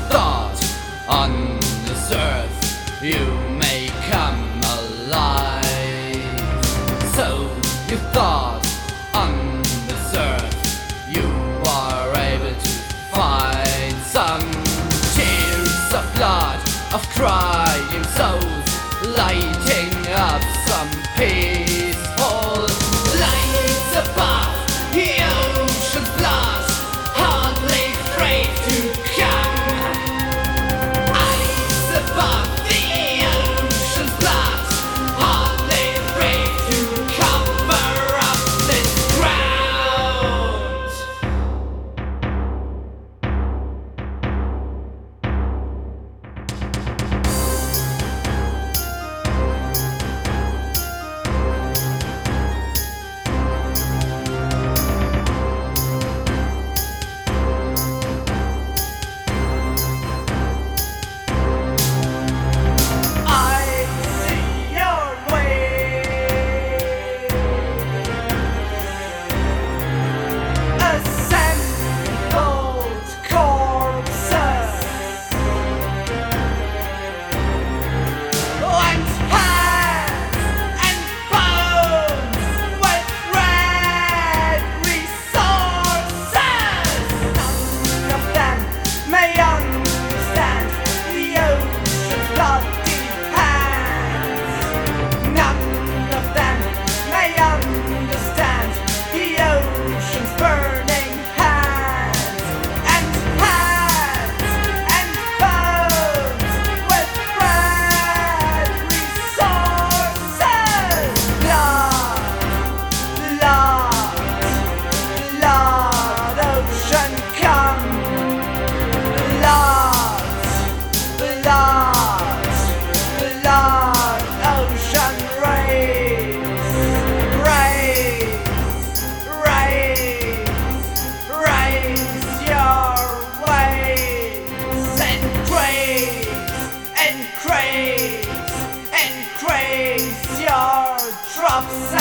thought on this earth you may come alive. So you thought on this earth you are able to find some tears of blood, of crying souls, lighting up some peaceful lights above the ocean's blast, hardly afraid to come. Eyes above the ocean's blast, hardly afraid to cover up this ground. And craze your drops